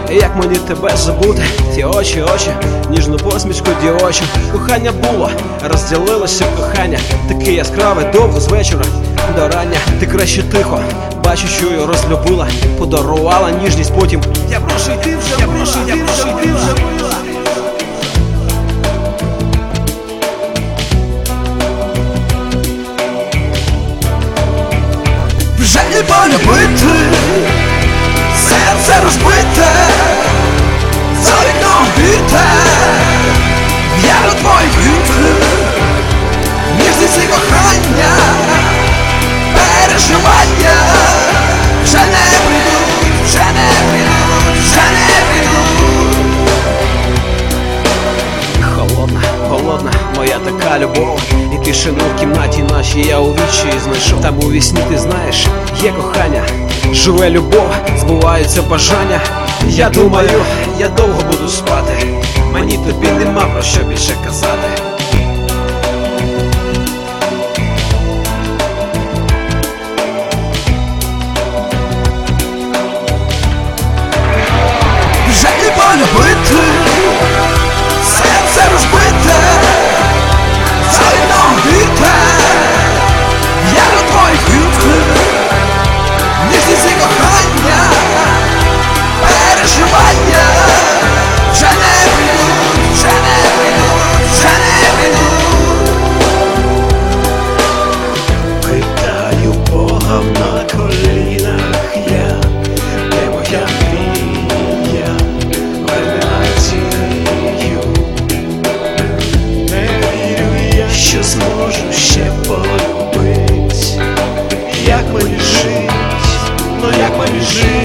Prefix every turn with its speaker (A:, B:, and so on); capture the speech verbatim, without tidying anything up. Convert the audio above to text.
A: як мені тебе забути, ті очі, очі, ніжну посмішку дівочу. Кохання було, розділилося кохання, таке яскраве, довго з вечора до рання. Ти краще тихо, бачу, чую, розлюбила, подарувала ніжність, потім я прошу, йти вже, я прошу, я прошу, йти вже. Вже не полюбити, серце розбите, за вікном вітер, в'яну твої квіти, ніжність і кохання, переживання, вже не прийдуть, вже не прийдуть, вже не прийдуть. Холодна, холодна, моя така любов, і тишину в кімнаті нашій я у вічі знайшов. Там у вісні, ти знаєш, є кохання, живе любов, збуваються бажання. Я думаю, я довго буду спати, мені тобі нема про що більше казати. Вже не полюбити, серце розбите, за вікном вітер, в'яну твої квіти, ніжність і кохання, переживання, вже не прийдуть, вже не прийдуть, вже не прийдуть. Питаю Бога на колінах я, де моя мрія, вертацію. Не вірю я, що зможу ще полюбить, як мені жить, ну як мені жить.